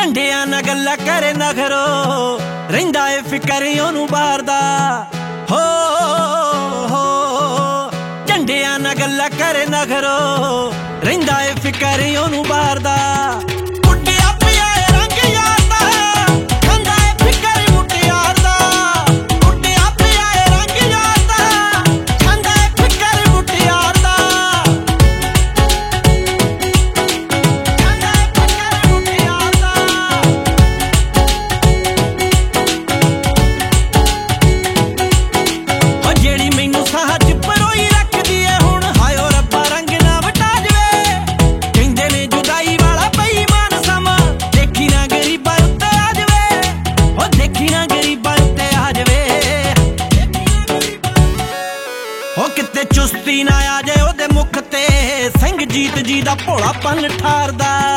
ਝੰਡਿਆਂ ਨਾਲ ਗੱਲਾਂ ਕਰੇ ਨਖਰੋ ਰਹਿੰਦਾ ਏ ਫਿਕਰ ਉਹਨੂੰ ਬਾਹਰ ਦਾ ਹੋ ਝੰਡਿਆਂ ਨਾਲ ਗੱਲਾਂ ਕਰੇ ਨਖਰੋ ਰਹਿੰਦਾ ਏ ਫਿਕਰ ਉਹਨੂੰ ਬਾਹਰ ਦਾ ਕਿਤੇ ਚੁਸਤੀ ਨਾ ਆ ਜਾਏ ਉਹਦੇ ਮੁਖ ਤੇ ਸਿੰਘ ਜੀਤ ਜੀ ਦਾ ਭੋਲਾਪਨ ਠਾਰਦਾ